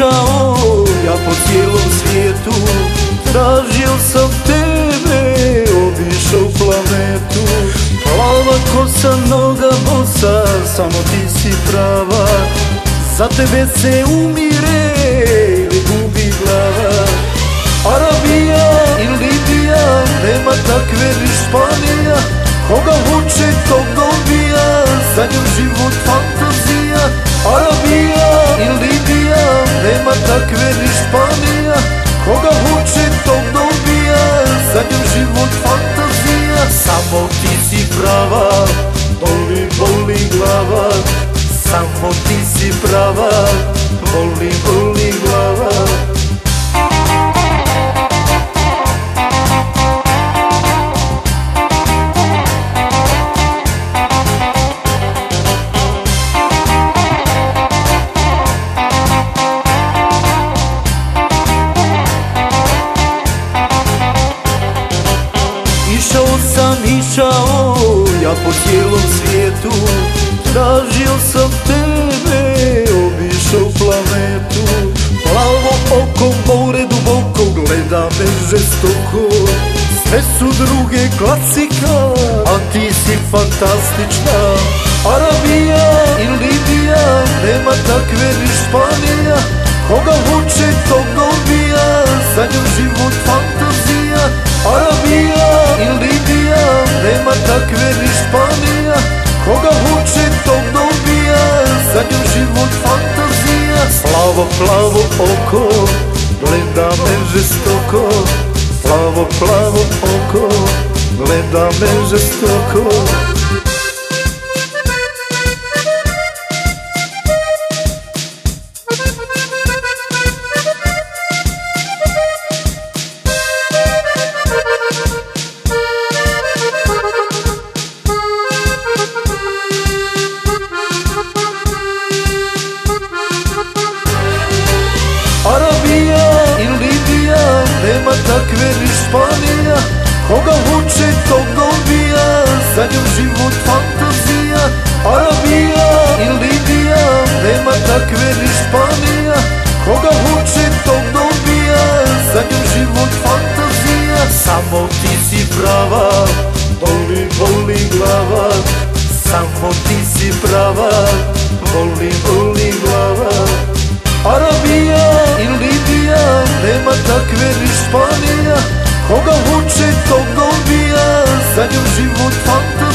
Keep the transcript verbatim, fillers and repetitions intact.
išao ja po cijelom svijetu, tražio sam tebe, obišao planetu. Plava kosa, noga bosa, samo ti si prava, za tebe se umire ili gubi glava. Arabija i Libija, nema takve ni Španija, koga vuče tog dobija, za njom život fantazija. Arabija i Libija, nema takve ni Španija, koga vuče tog dobija, za njom život fantazija. Samo ti si prava, boli, boli glava, samo ti si prava, boli, boli glava. Išao sam, išao ja po cijelom svijetu, tražio sam tebe, obišao planetu. Plavo oko, more duboko, gleda me žestoko, sve su druge klasika, a ti si fantastična. Arabija i Libija, nema takve ni Španija, koga vuče tog dobija, za njom život fantazija. Arabija i Libija, nema takve ni Španija, koga vuče tog dobija, za njom život fantazija. Plavo, plavo oko, gleda me žestoko, plavo, plavo oko, gleda me žestoko. Arabija i Libija, nema takve ni Španija, koga vuče tog dobija, za njom život fantazija. Arabija i Libija, nema takve ni Španija, koga vuče tog dobija, za njom život fantazija. Samo ti si prava, boli, boli glava, samo ti si prava, boli, boli glava. Arabija i Libija, nema takve ni Španija, koga vuče tog dobija, za njom život fantazija.